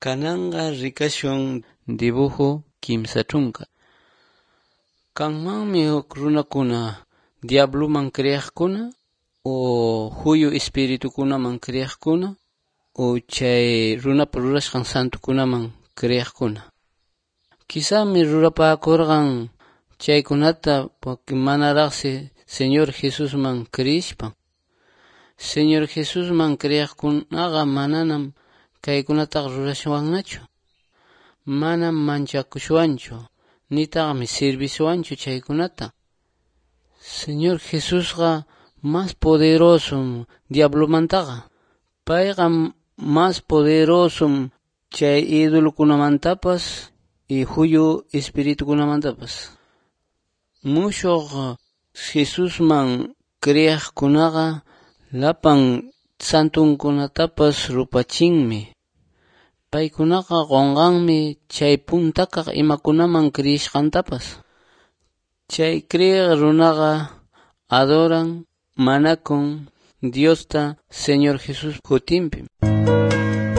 Kananga rikashun dibujo kimsa chunka. Kanmanmi runakuna diabluman kriaqkuna o huyu espiritukunaman kriaqkuna o chay runapa rurashqan santukunaman kriaqkuna. Quizami rurapakurqan chaykunata porque manaraqsi Señor Jesusman kriyishpan. Señor Jesusman kriaqkunaqa mananam kaykunataqa rurashwannachu. Manam manchakushwanchu, nitaqmi sirvisuwanchu chaykunata. Señor Jesusqa más poderosum diablomantaqa. Payqa más poderosum chay idolukunamantapas y huyu espiritukunamantapas. Mushuq Jesusman kriyaqkunaqa lapan santunkunatapas rupachinmi. Paykunaqa qunqanmi chay puntakaq imakunaman kriyishqantapas. Chay kriyiq runaqa adoran, manakun Diosta Señor Jesus hutinpi.